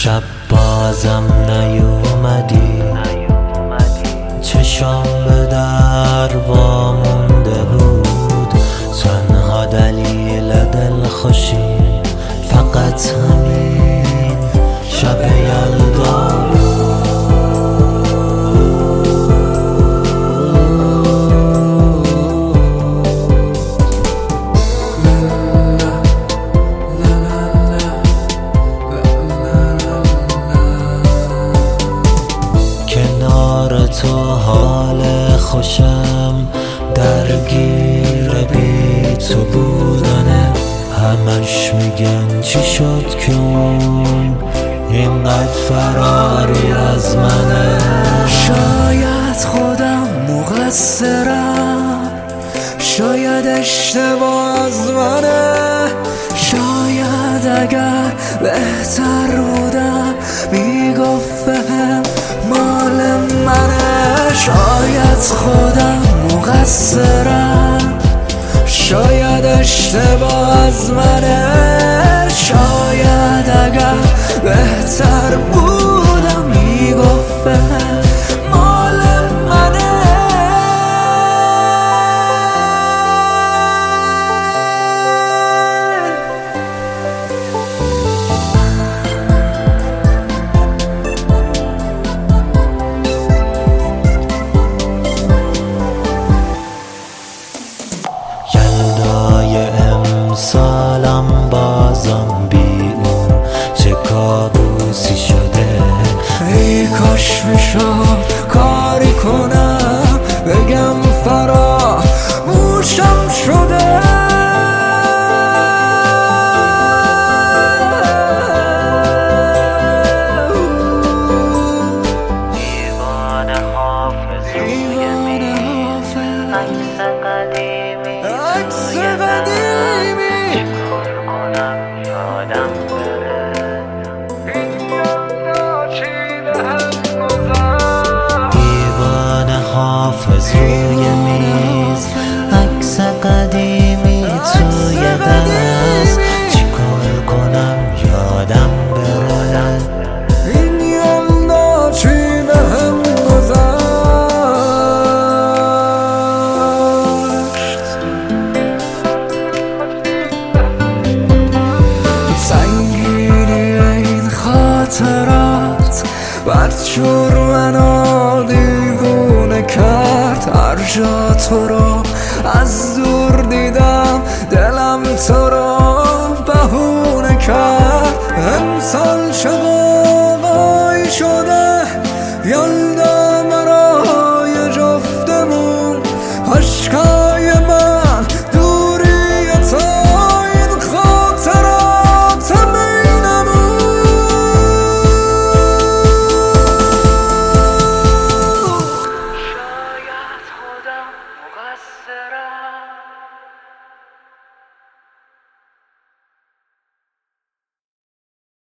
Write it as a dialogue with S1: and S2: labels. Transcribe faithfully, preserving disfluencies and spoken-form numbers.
S1: شب بازم نیومدی، چشام به در وامونده بود. تنها دلیل دلخوشی فقط همین شب یلدا بود. کنار تو حال خوشم درگیر بی تو بودنه. همش میگن چی شد که اون اینقدر فراری از منه.
S2: شاید خودم مقصرم، شاید اشتباه از منه. شاید اگر بهتر بودم میگفتم مال منه. شاید خودم مقصرم، شاید اشتباه از منه. شاید اگر بهتر بودم میگفتم مال منه.
S1: یلدای امسالم بازم بی اون چه کابوسی شده.
S2: ای کاش میشد کاری کنم بگم فراموشم شده.
S1: دیوانه حافظ روی میز عکس قدیمی توی دست. چیکار کنم یادم بره این یلدا چی بهم گذشت. دیوانه حافظ روی میز عکس قدیمی توی دست. چیکار کنم یادم بره
S2: این یلدا چی بهم گذشت. سنگینی این خاطرات بدجور منو دیوونه کرد. هر جا تو رو از دور دیدم دلم تو رو